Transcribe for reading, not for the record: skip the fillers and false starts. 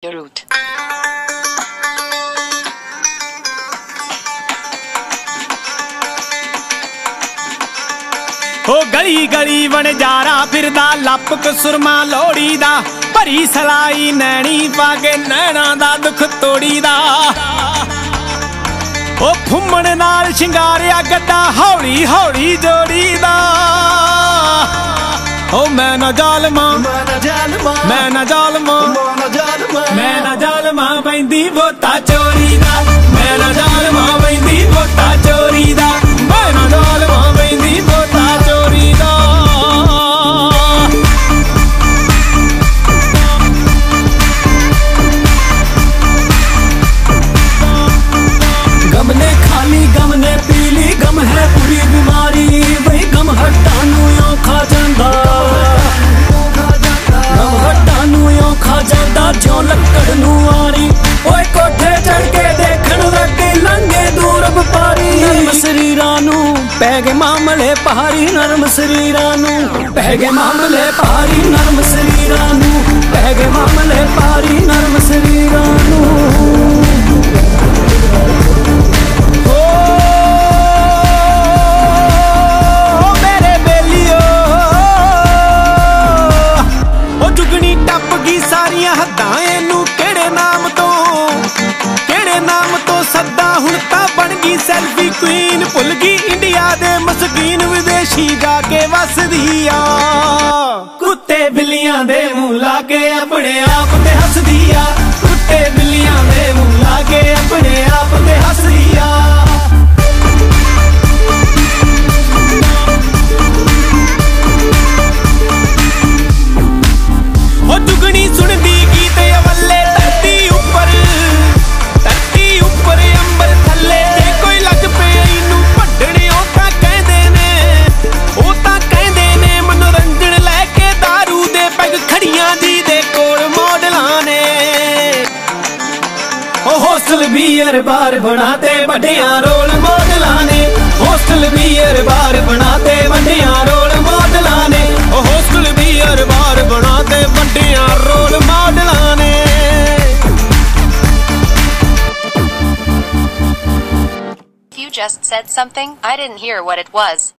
your route. ओ गली गली वणजारा फिरदा लपक सुरमा लोड़ी दा भरी सलाई नैनी पाके नैना दा दुख तोड़ी दा ओ फुम्मण नाल शिंगारिया गड्डा हौली हौली जोड़ी दा ओ मैं ना जालमा मैं ना जालमा मैं ना जालमा पैंदी बोता चोरी दा मैं ना जालमा पैंदी बोता चोरी दा मैं ना जालमा पैंदी बोता चोरी दा गम ने खाली गम ने पीली गम है पूरी बीमारी वही गम हटानू यों खा जांदा गम हटानू यों खा जांदा जो लक्कड़ नू आरी ओए कोठे चढ़ के देखण लगे लंघे दूर बपारी नरम शरीरां नू पै गए मामले पहाड़ी नरम शरीरां नू पै गए मामले पहाड़ी नरम शरीरां नू पै गए मामले पहाड़ी नरम शरीरां नू सारियां हद्दां एनू केड़े नाम तो सद्दा हुण तां बन गई सेल्फी क्वीन भुल गई इंडिया दे मस्कीन विदेशी जाके वसदी आ कुत्ते बिल्लियां दे मुंह लाके अपने आप ते हसदी आ कुत्ते बिल्लियां दे मुंह लाके अपने आप ते हसदी आ जुगनी सुनदी गीत अवले धरती उपर अंबर थले जे कोई लग पे इनू भड्डणे ओ तां कहंदे ने मनोरंजन लैके दारू दे पैग खड़ियां दी दे कोल मॉडलां ने ओ होस्टल बीयर बार बनाते वड्डियां रोल मॉडलां ने होस्टल बीयर बार बनाते वड्डियां रोल मॉडलां ने ओ होस्टल बीयर बार बनाते वड्डियां रोल मॉडलां ने If you just said something, I didn't hear what it was.